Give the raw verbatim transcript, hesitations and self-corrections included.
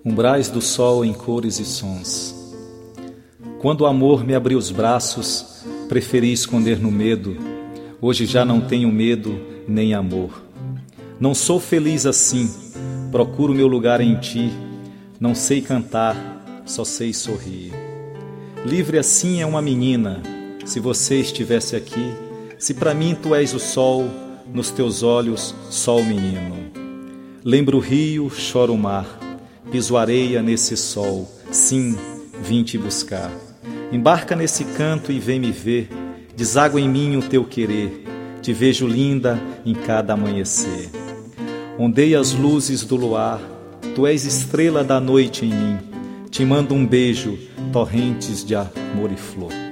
Umbrais do sol em cores e sons. Quando o amor me abriu os braços, preferi esconder no medo. Hoje já não tenho medo nem amor. Não sou feliz assim, procuro meu lugar em ti. Não sei cantar, só sei sorrir. Livre assim é uma menina, se você estivesse aqui. Se pra mim tu és o sol, nos teus olhos sol menino. Lembro o rio, choro o mar, piso areia nesse sol. Sim, vim te buscar. Embarca nesse canto e vem me ver. Deságua em mim o teu querer. Te vejo linda em cada amanhecer. Ondeia as luzes do luar. Tu és estrela da noite em mim. Te mando um beijo, torrentes de amor e flor.